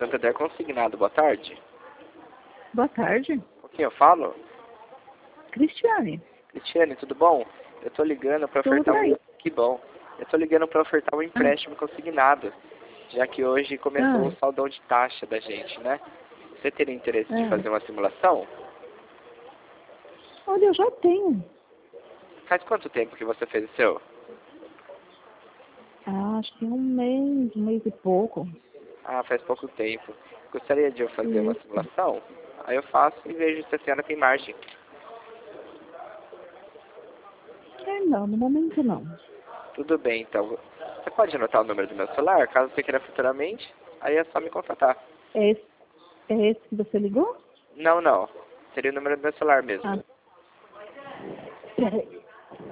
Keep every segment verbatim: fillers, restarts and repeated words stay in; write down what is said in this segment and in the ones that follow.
Santander Consignado, boa tarde. Boa tarde. Com quem eu falo? Cristiane. Cristiane, tudo bom? Eu tô ligando para Tudo ofertar um... bem. Que bom. Eu tô ligando para ofertar um empréstimo consignado, já que hoje começou Ah. o saldão de taxa da gente, né? Você teria interesse de Ah. fazer uma simulação? Olha, eu já tenho. Faz quanto tempo que você fez o seu? Ah, acho que um mês, um mês e pouco. Ah, faz pouco tempo. Gostaria de eu fazer uma Isso. simulação? Aí eu faço e vejo se a senhora tem margem. É, não, no momento não. Tudo bem, então. Você pode anotar o número do meu celular, caso você queira futuramente? Aí é só me contatar. É esse, é esse que você ligou? Não, não. Seria o número do meu celular mesmo. Ah. Peraí.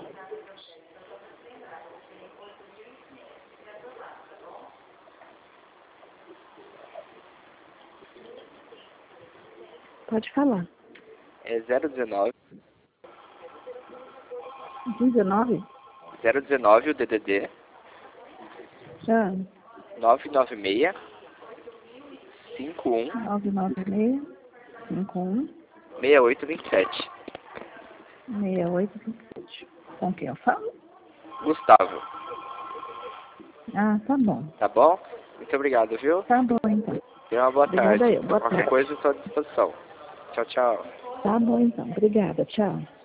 Pode falar. É zero dezenove, dezenove? zero dezenove o D D D, Ah. nove nove seis, cinco um, nove nove seis, cinco um, seis oito dois sete. seis oito cinco sete. Com quem eu falo? Gustavo, Ah, tá bom. tá bom? Muito obrigado, viu? Tá bom, então. Tenha uma boa Obrigada tarde. eu. Boa Qualquer tarde. coisa, estou à disposição. Tchau, tchau. Tá bom, então. Obrigada. Tchau.